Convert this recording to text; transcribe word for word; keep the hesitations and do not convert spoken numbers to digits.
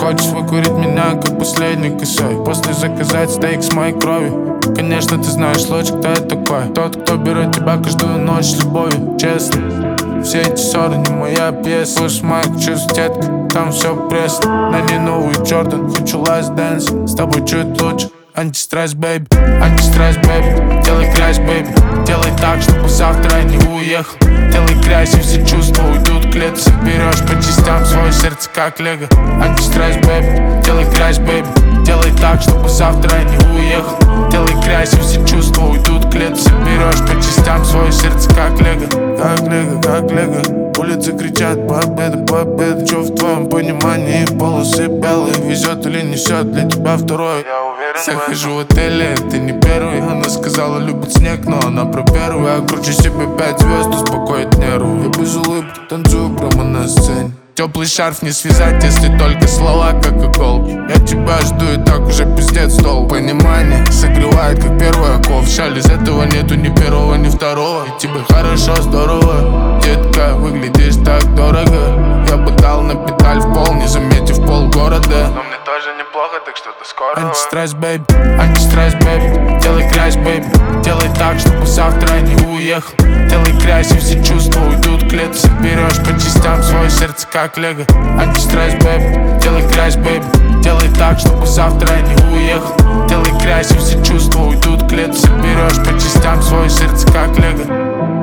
Хочешь выкурить меня, как последний косой, после заказать стейк с моей кровью. Конечно, ты знаешь лучше, кто я такой. Тот, кто берет тебя каждую ночь с любовью. Честно, все эти ссоры не моя пьеса. Слышь, Майк, чувств, детка, там все пресно. На ней новый Джордан, хочу last dance. С тобой чуть лучше, антистресс, бэйби. Антистресс, бэйби, делай грязь, бэйби. Делай так, чтобы завтра я не уехал. Делай грязь, и все чувства уйдут к лету. Соберешь по частям свое сердце, как лего. Антистресс, бэйби, делай грязь, бэйби. Делай так, чтобы завтра я не уехал. Делай грязь, и все чувства уйдут к лету. Соберешь по частям свое сердце, как лего. Как лего, как лего. Улицы кричат победа, победа. Чё в твоем понимании полосы белые? Везет или несет для тебя второй? Захожу в отеле, ты не первый. Она сказала, любит снег, но она про первый. Я кручу себе пять звезд, успокоит нервы. Я без улыбки танцую прямо на сцене. Теплый шарф не связать, если только слова, как иголки. Я тебя жду и так уже пиздец стол. Понимание согревает, как первый оков. Жаль, из этого нету ни первого, ни второго. И тебе хорошо, здорово, детка, выглядишь так дорого. Я бы дал на педаль в пол, не заметив полгорода. Но мне тоже неплохо, так что до скорого. Антистресс, бэйби, антистресс, бэйби. Делай грязь, бэйби. Делай так, чтобы завтра я не уехал. Делай грязь, и все чувства уйдут к лету. Соберешь по частям свое сердце, как лего. Антистресс, бэйби, делай грязь, бэйби. Делай так, чтобы завтра я не уехал. Делай грязь, и все чувства уйдут к лету. Соберешь по частям свое сердце, как лего.